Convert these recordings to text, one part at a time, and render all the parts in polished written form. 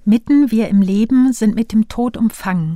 Mitten wir im Leben sind mit dem Tod umfangen.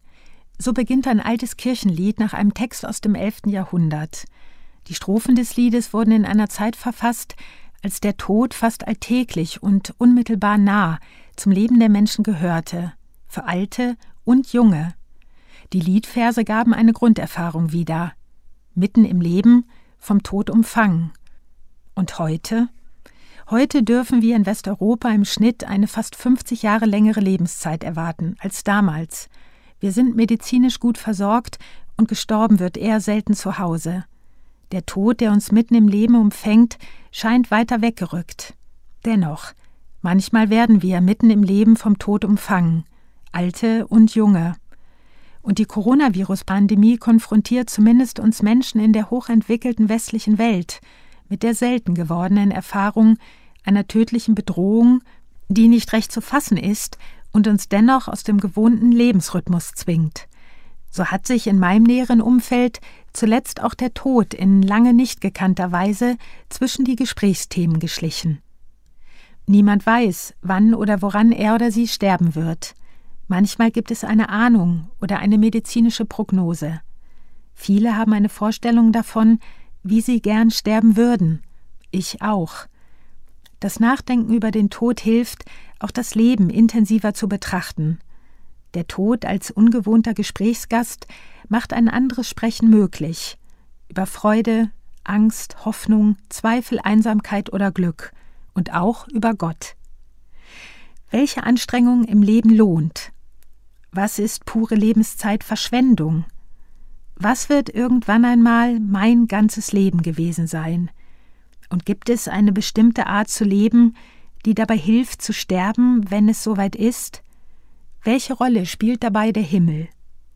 So beginnt ein altes Kirchenlied nach einem Text aus dem 11. Jahrhundert. Die Strophen des Liedes wurden in einer Zeit verfasst, als der Tod fast alltäglich und unmittelbar nah zum Leben der Menschen gehörte, für Alte und Junge. Die Liedverse gaben eine Grunderfahrung wieder. Mitten im Leben, vom Tod umfangen. Und heute? Heute dürfen wir in Westeuropa im Schnitt eine fast 50 Jahre längere Lebenszeit erwarten als damals. Wir sind medizinisch gut versorgt und gestorben wird eher selten zu Hause. Der Tod, der uns mitten im Leben umfängt, scheint weiter weggerückt. Dennoch, manchmal werden wir mitten im Leben vom Tod umfangen, Alte und Junge. Und die Coronavirus-Pandemie konfrontiert zumindest uns Menschen in der hochentwickelten westlichen Welt mit der selten gewordenen Erfahrung einer tödlichen Bedrohung, die nicht recht zu fassen ist und uns dennoch aus dem gewohnten Lebensrhythmus zwingt. So hat sich in meinem näheren Umfeld zuletzt auch der Tod in lange nicht gekannter Weise zwischen die Gesprächsthemen geschlichen. Niemand weiß, wann oder woran er oder sie sterben wird. Manchmal gibt es eine Ahnung oder eine medizinische Prognose. Viele haben eine Vorstellung davon, wie sie gern sterben würden. Ich auch. Das Nachdenken über den Tod hilft, auch das Leben intensiver zu betrachten. Der Tod als ungewohnter Gesprächsgast macht ein anderes Sprechen möglich. Über Freude, Angst, Hoffnung, Zweifel, Einsamkeit oder Glück. Und auch über Gott. Welche Anstrengung im Leben lohnt? Was ist pure Lebenszeitverschwendung? Was wird irgendwann einmal mein ganzes Leben gewesen sein? Und gibt es eine bestimmte Art zu leben, die dabei hilft zu sterben, wenn es soweit ist? Welche Rolle spielt dabei der Himmel?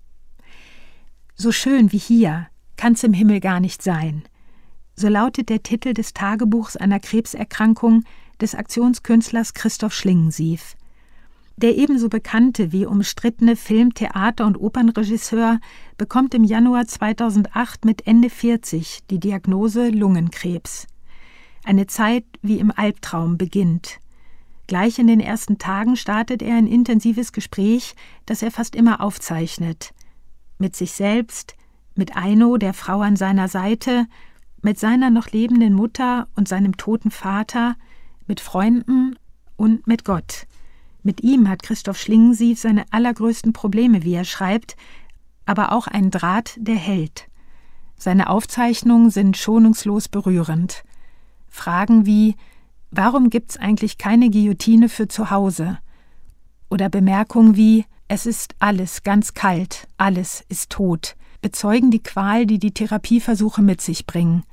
So schön wie hier kann's im Himmel gar nicht sein. So lautet der Titel des Tagebuchs einer Krebserkrankung des Aktionskünstlers Christoph Schlingensief. Der ebenso bekannte wie umstrittene Film-, Theater- und Opernregisseur bekommt im Januar 2008 mit Ende 40 die Diagnose Lungenkrebs. Eine Zeit wie im Albtraum beginnt. Gleich in den ersten Tagen startet er ein intensives Gespräch, das er fast immer aufzeichnet. Mit sich selbst, mit Eino, der Frau an seiner Seite, mit seiner noch lebenden Mutter und seinem toten Vater, mit Freunden und mit Gott. Mit ihm hat Christoph Schlingensief seine allergrößten Probleme, wie er schreibt, aber auch einen Draht, der hält. Seine Aufzeichnungen sind schonungslos berührend. Fragen wie: Warum gibt's eigentlich keine Guillotine für zu Hause? Oder Bemerkungen wie: Es ist alles ganz kalt, alles ist tot, bezeugen die Qual, die die Therapieversuche mit sich bringen.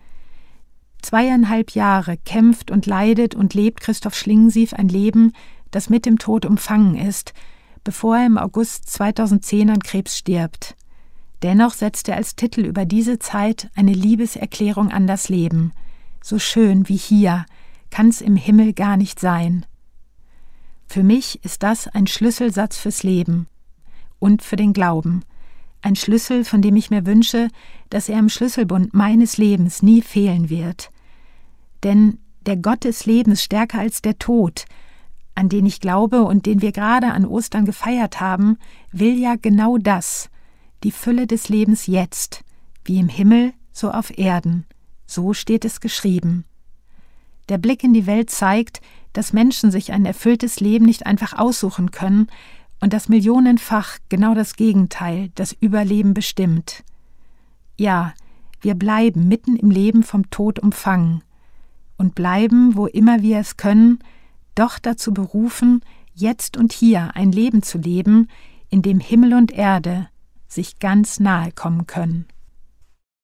2,5 Jahre kämpft und leidet und lebt Christoph Schlingensief ein Leben, das mit dem Tod umfangen ist, bevor er im August 2010 an Krebs stirbt. Dennoch setzt er als Titel über diese Zeit eine Liebeserklärung an das Leben. So schön wie hier kann's im Himmel gar nicht sein. Für mich ist das ein Schlüsselsatz fürs Leben und für den Glauben. Ein Schlüssel, von dem ich mir wünsche, dass er im Schlüsselbund meines Lebens nie fehlen wird. Denn der Gott des Lebens stärker als der Tod, an den ich glaube und den wir gerade an Ostern gefeiert haben, will ja genau das, die Fülle des Lebens jetzt, wie im Himmel, so auf Erden. So steht es geschrieben. Der Blick in die Welt zeigt, dass Menschen sich ein erfülltes Leben nicht einfach aussuchen können und dass millionenfach genau das Gegenteil, das Überleben bestimmt. Ja, wir bleiben mitten im Leben vom Tod umfangen und bleiben, wo immer wir es können, doch dazu berufen, jetzt und hier ein Leben zu leben, in dem Himmel und Erde sich ganz nahe kommen können.